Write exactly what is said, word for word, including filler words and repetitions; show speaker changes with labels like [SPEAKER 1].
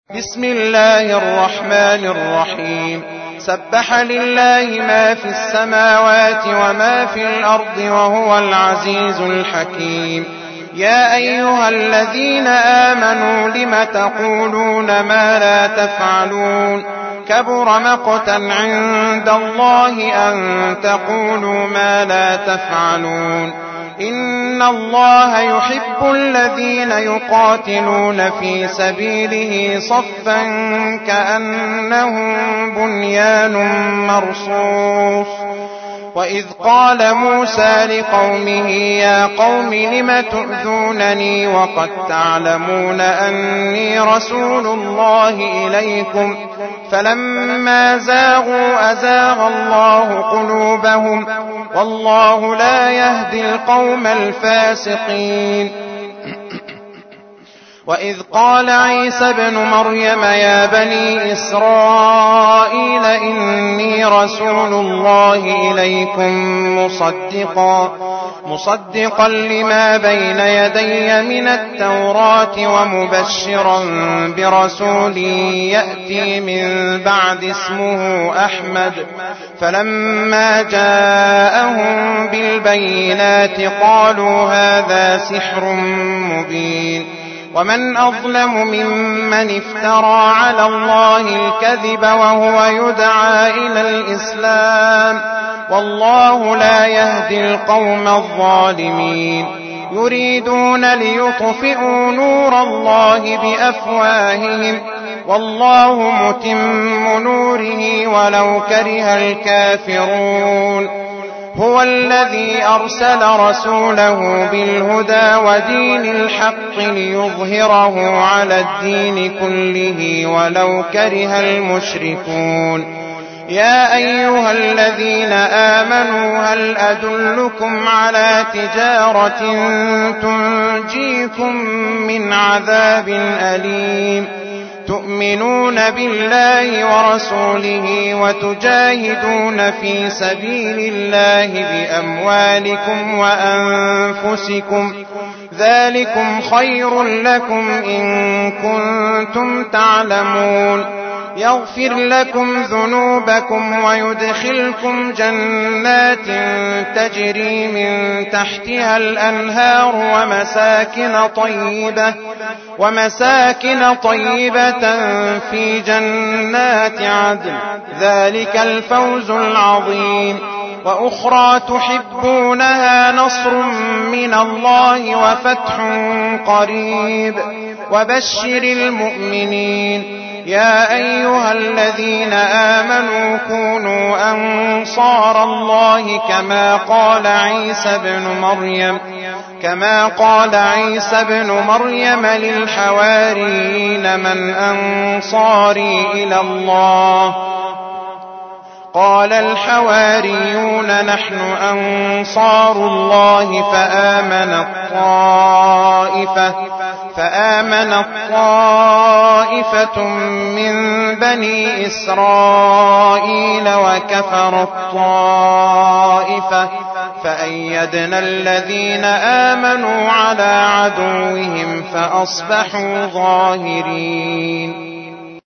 [SPEAKER 1] بسم الله الرحمن الرحيم سبح لله ما في السماوات وما في الأرض وهو العزيز الحكيم. يا أيها الذين آمنوا لم تقولون ما لا تفعلون كبر مقتا عند الله أن تقولوا ما لا تفعلون. إن الله يحب الذين يقاتلون في سبيله صفا كأنهم بنيان مرصوص. وإذ قال موسى لقومه يا قوم لم تؤذونني وقد تعلمون أني رسول الله إليكم فلما زاغوا أزاغ الله قلوبهم والله لا يهدي القوم الفاسقين. وإذ قال عيسى ابن مريم يا بني إسرائيل إني رسول الله إليكم مصدقا مصدقا لما بين يدي من التوراة ومبشرا برسول يأتي من بعد اسمه أحمد. فلما جاءهم بالبينات قالوا هذا سحر مبين. ومن أظلم ممن افترى على الله الكذب وهو يدعى إلى الإسلام والله لا يهدي القوم الظالمين. يريدون ليطفئوا نور الله بأفواههم والله متم نوره ولو كره الكافرون. هو الذي أرسل رسوله بالهدى ودين الحق ليظهره على الدين كله ولو كره المشركون. يا أيها الذين آمنوا هل أدلكم على تجارة تنجيكم من عذاب أليم تؤمنون بالله ورسوله وتجاهدون في سبيل الله بأموالكم وأنفسكم ذلكم خير لكم إن كنتم تعلمون. يغفر لكم ذنوبكم ويدخلكم جنات تجري من تحتها الأنهار ومساكن طيبة ومساكن طيبة في جنات عدن ذلك الفوز العظيم. وأخرى تحبونها نصر من الله وفتح قريب وبشر المؤمنين. يا أيها الذين آمنوا كونوا أنصار الله كما قال عيسى ابن مريم كما قال عيسى ابن مريم للحواريين من أنصاري إلى الله قال الحواريون نحن أنصار الله فآمنت طائفة فآمنت طائفة من بني إسرائيل وكفرت طائفة فأيدنا الذين آمنوا على عدوهم فأصبحوا ظاهرين.